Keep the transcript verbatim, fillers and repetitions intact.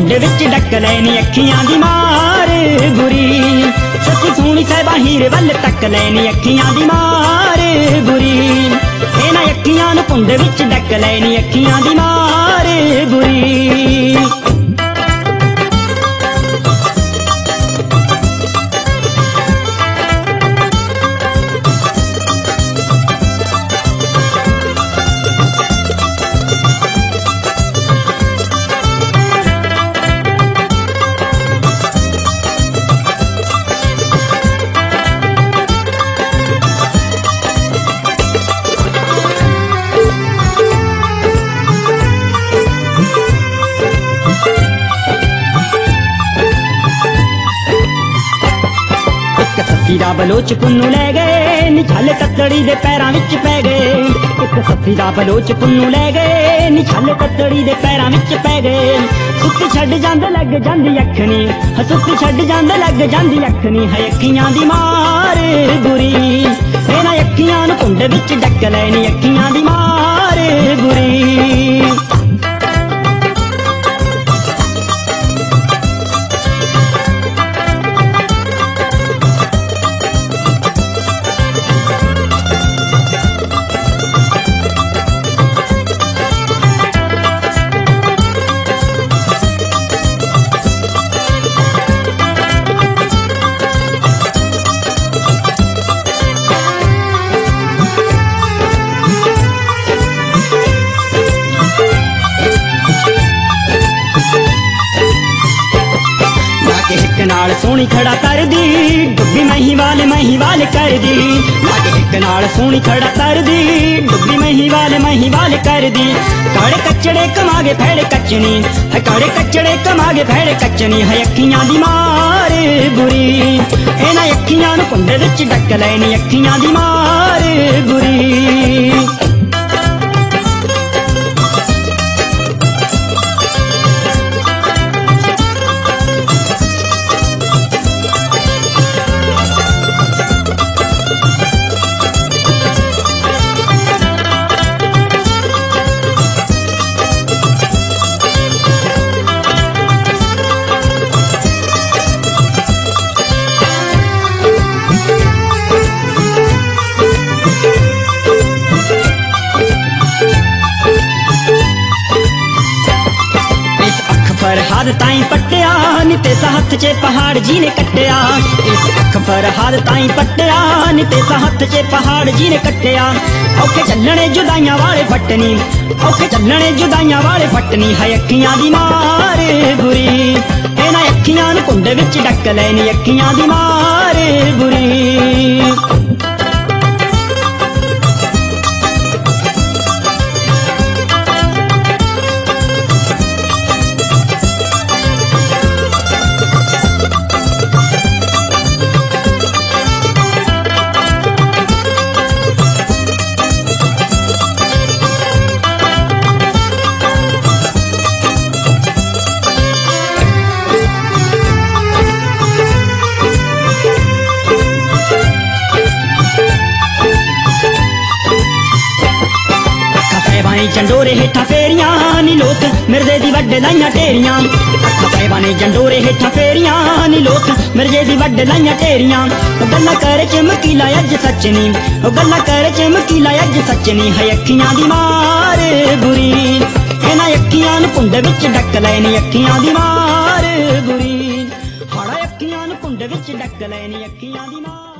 कुंड विच duck लैनी अखियां दी मार बुरी। सच्ची सोहनी साहिबा हीरे वल तक लैनी अखियां दी मार बुरी। इन्हां अखियां नूं कुंड विच डक लैनी अखियां दी मार बुरी। सस्सी दा बलोच पुन्नू लै गए नी छल तत्तड़ी दे पैरां विच पै गए। इक सस्सी दा बलोच पुन्नू लै गए नी छल तत्तड़ी दे पैरां विच पै गए। सुत्ती छड्ड जांदे लग जांदी अखनी सुत्ती छड्ड जांदे लग जांदी अखनी है अखियां दी मार बुरी। इन्हां अखियां नूं कुंड विच डक लैनी अखियां दी मार बुरी। नाल सोहनी खड़ा कर दी डुब्बी महीवाल महीवाल कर दी। लागे एक नाल सोहनी खड़ा कर दी डुब्बी महीवाल महीवाल कर दी। काले कचड़े कमागे फैड़े कचनी है काले कचड़े कमागे फैड़े कचनी है अखियां दी मार बुरी। इन्हां अखियां नूं कुंड विच डक लैनी अखियां दी मार बुरी। फरहाद ताई पट्टिया निते हथ चे पहाड़ जी ने कट्टिया। इस अख फरहाद ताई पट्टिया निते हथ चे पहाड़ जी ने कट्टिया। औखे चलने जुदाइयां वाले फटनी औखे चलने जुदाइयां वाले फटनी है अखियां दी मार बुरी। इन्हां अखियां नूं कुंड विच डक लैनी अखियां दी मार बुरी। जंडोरे हेठा फेरियां नी लोथ मिर्जे दी वड्डे लाइयां ढेरियां। अखा साहिबा ने जंडोरे हेठा फेरियां नी लोथ मिर्जे दी वड्डे लाइयां ढेरियां। गल्लां करे चमकीला अज सचनी गल्लां करे चमकीला अज सचनी है अखियां दी मार बुरी। इन्हां अखियां नूं कुंड विच डक लैनी अखियां दी मार बुरी। हाड़ा अखियां नूं कुंड विच डक लैनी अखियां दी मार।